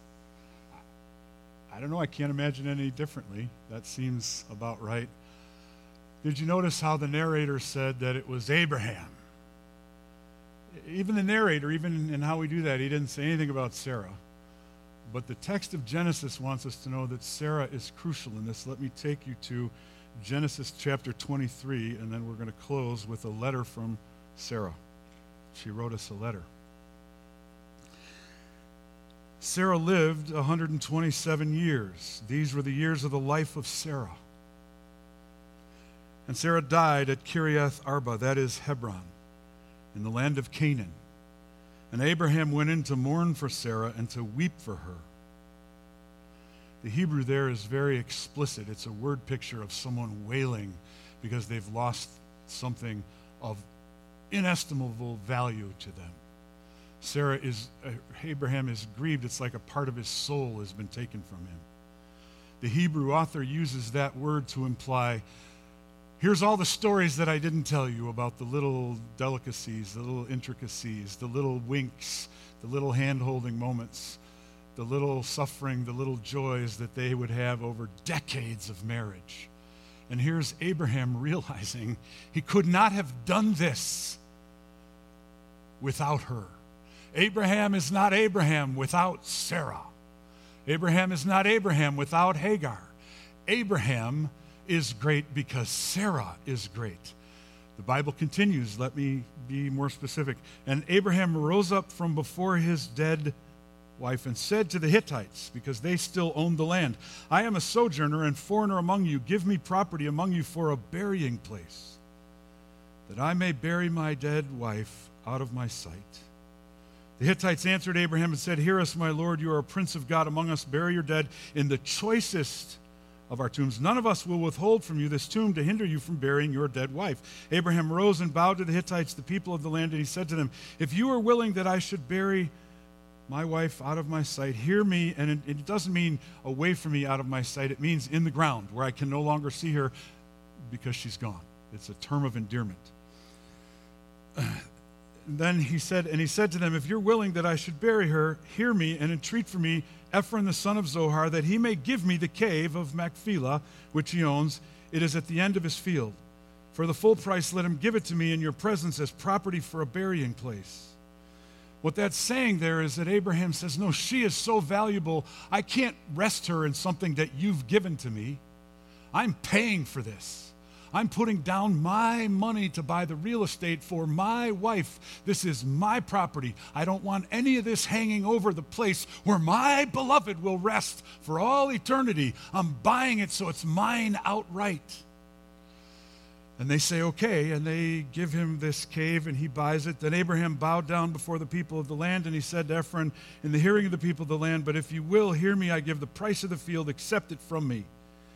I don't know, I can't imagine any differently. That seems about right. Did you notice how the narrator said that it was Abraham? Even the narrator, even in how we do that, he didn't say anything about Sarah. But the text of Genesis wants us to know that Sarah is crucial in this. Let me take you to Genesis chapter 23, and then we're going to close with a letter from Sarah. She wrote us a letter. Sarah lived 127 years. These were the years of the life of Sarah. And Sarah died at Kiriath Arba, that is Hebron, in the land of Canaan. And Abraham went in to mourn for Sarah and to weep for her. The Hebrew there is very explicit. It's a word picture of someone wailing because they've lost something of inestimable value to them. Abraham is grieved. It's like a part of his soul has been taken from him. The Hebrew author uses that word to imply, here's all the stories that I didn't tell you about the little delicacies, the little intricacies, the little winks, the little hand-holding moments, the little suffering, the little joys that they would have over decades of marriage. And here's Abraham realizing he could not have done this without her. Abraham is not Abraham without Sarah. Abraham is not Abraham without Hagar. Abraham is great because Sarah is great. The Bible continues. Let me be more specific. And Abraham rose up from before his dead wife and said to the Hittites, because they still owned the land, I am a sojourner and foreigner among you. Give me property among you for a burying place, that I may bury my dead wife out of my sight. The Hittites answered Abraham and said, Hear us, my Lord, you are a prince of God among us. Bury your dead in the choicest of our tombs. None of us will withhold from you this tomb to hinder you from burying your dead wife. Abraham rose and bowed to the Hittites, the people of the land, and he said to them, If you are willing that I should bury my wife out of my sight, hear me. And it doesn't mean away from me out of my sight. It means in the ground, where I can no longer see her because she's gone. It's a term of endearment. Then he said to them, If you're willing that I should bury her, hear me and entreat for me Ephron the son of Zohar, that he may give me the cave of Machpelah, which he owns. It is at the end of his field. For the full price, let him give it to me in your presence as property for a burying place. What that's saying there is that Abraham says, no, she is so valuable, I can't rest her in something that you've given to me. I'm paying for this. I'm putting down my money to buy the real estate for my wife. This is my property. I don't want any of this hanging over the place where my beloved will rest for all eternity. I'm buying it so it's mine outright. And they say, okay, and they give him this cave, and he buys it. Then Abraham bowed down before the people of the land, and he said to Ephron, in the hearing of the people of the land, but if you will hear me, I give the price of the field, accept it from me.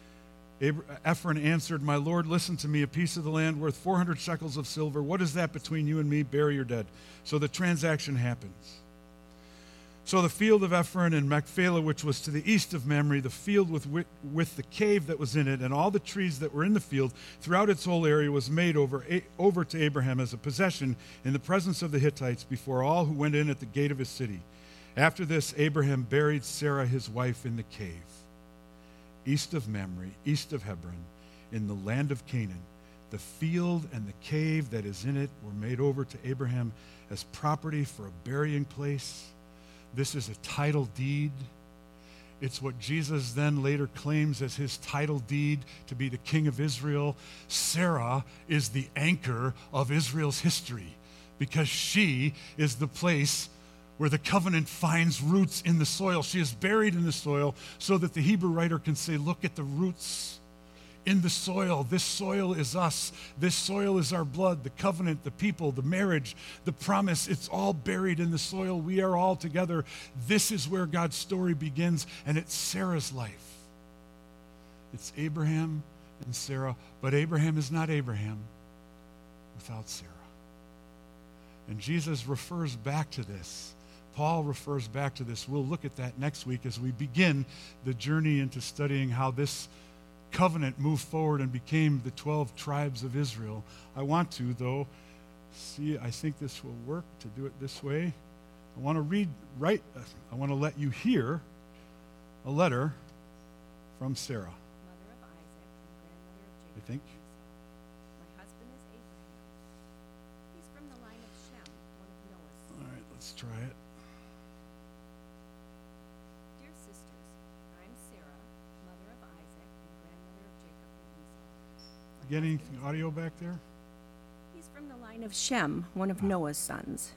Ephron answered, my lord, listen to me, a piece of the land worth 400 shekels of silver. What is that between you and me? Bury your dead. So the transaction happens. So the field of Ephron and Machpelah, which was to the east of Mamre, the field with the cave that was in it, and all the trees that were in the field throughout its whole area was made over to Abraham as a possession in the presence of the Hittites before all who went in at the gate of his city. After this, Abraham buried Sarah his wife in the cave, east of Mamre, east of Hebron, in the land of Canaan. The field and the cave that is in it were made over to Abraham as property for a burying place. This is a title deed. It's what Jesus then later claims as his title deed to be the king of Israel. Sarah is the anchor of Israel's history because she is the place where the covenant finds roots in the soil. She is buried in the soil so that the Hebrew writer can say, look at the roots in the soil. This soil is us. This soil is our blood, the covenant, the people, the marriage, the promise. It's all buried in the soil. We are all together. This is where God's story begins, and it's Sarah's life. It's Abraham and Sarah, but Abraham is not Abraham without Sarah. And Jesus refers back to this. Paul refers back to this. We'll look at that next week as we begin the journey into studying how this covenant moved forward and became the 12 tribes of Israel. I want to, though, I think this will work to do it this way. I want to let you hear a letter from Sarah. Mother of Isaac and grandmother of Jacob. I think. My husband is Abraham. He's from the line of Shem, one of Noah's sons. All right, let's try it. Dear sisters, I'm Sarah, mother of Isaac and grandmother of Jacob and Esau. My Getting husband is audio back there? He's from the line of Shem, one of Noah's sons.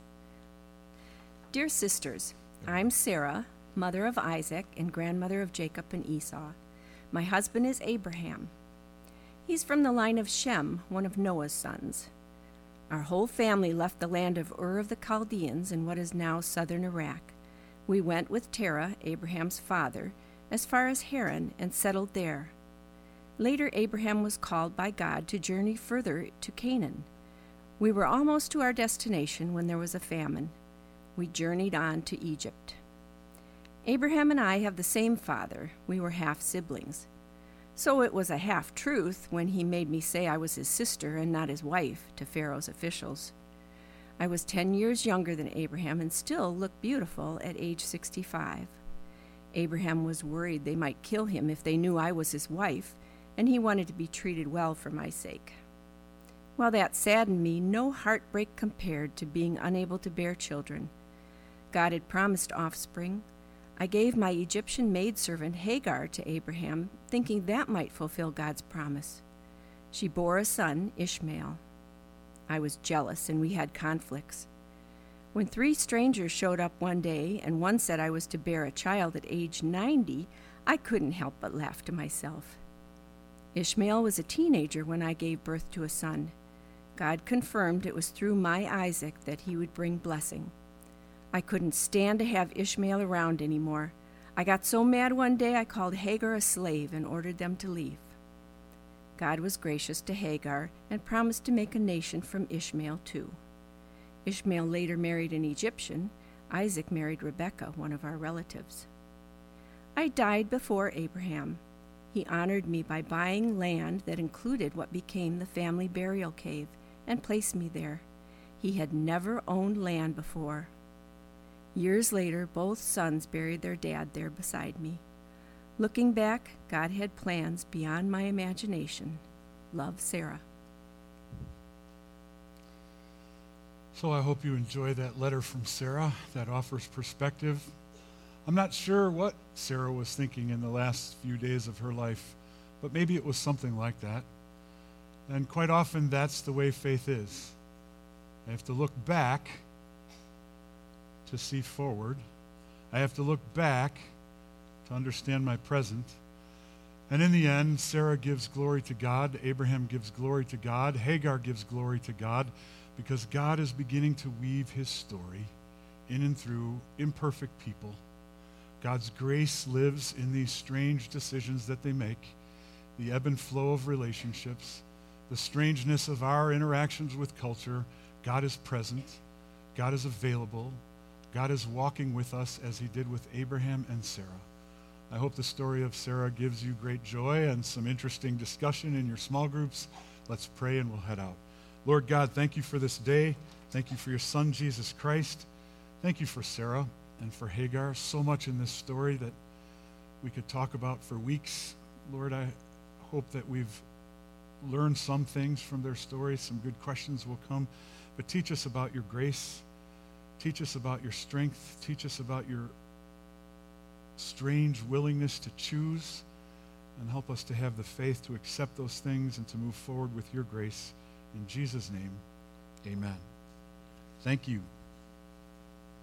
Dear sisters, I'm Sarah, mother of Isaac and grandmother of Jacob and Esau. My husband is Abraham. He's from the line of Shem, one of Noah's sons. Our whole family left the land of Ur of the Chaldeans in what is now southern Iraq. We went with Terah, Abraham's father, as far as Haran and settled there. Later, Abraham was called by God to journey further to Canaan. We were almost to our destination when there was a famine. We journeyed on to Egypt. Abraham and I have the same father. We were half-siblings. So it was a half-truth when he made me say I was his sister and not his wife to Pharaoh's officials. I was 10 years younger than Abraham and still looked beautiful at age 65. Abraham was worried they might kill him if they knew I was his wife, and he wanted to be treated well for my sake. While that saddened me, no heartbreak compared to being unable to bear children. God had promised offspring. I gave my Egyptian maidservant Hagar to Abraham, thinking that might fulfill God's promise. She bore a son, Ishmael. I was jealous, and we had conflicts. When 3 strangers showed up one day, and one said I was to bear a child at age 90, I couldn't help but laugh to myself. Ishmael was a teenager when I gave birth to a son. God confirmed it was through my Isaac that he would bring blessing. I couldn't stand to have Ishmael around anymore. I got so mad one day I called Hagar a slave and ordered them to leave. God was gracious to Hagar and promised to make a nation from Ishmael too. Ishmael later married an Egyptian. Isaac married Rebekah, one of our relatives. I died before Abraham. He honored me by buying land that included what became the family burial cave and placed me there. He had never owned land before. Years later, both sons buried their dad there beside me. Looking back, God had plans beyond my imagination. Love, Sarah. So I hope you enjoy that letter from Sarah that offers perspective. I'm not sure what Sarah was thinking in the last few days of her life, but maybe it was something like that. And quite often that's the way faith is. I have to look back to see forward. I have to look back to understand my present. And in the end, Sarah gives glory to God, Abraham gives glory to God, Hagar gives glory to God, because God is beginning to weave his story in and through imperfect people. God's grace lives in these strange decisions that they make, the ebb and flow of relationships, the strangeness of our interactions with culture. God is present. God is available. God is walking with us as he did with Abraham and Sarah. I hope the story of Sarah gives you great joy and some interesting discussion in your small groups. Let's pray and we'll head out. Lord God, thank you for this day. Thank you for your son, Jesus Christ. Thank you for Sarah and for Hagar. So much in this story that we could talk about for weeks. Lord, I hope that we've learned some things from their story. Some good questions will come. But teach us about your grace. Teach us about your strength. Teach us about your strange willingness to choose, and help us to have the faith to accept those things and to move forward with your grace. In Jesus' name, amen. Thank you.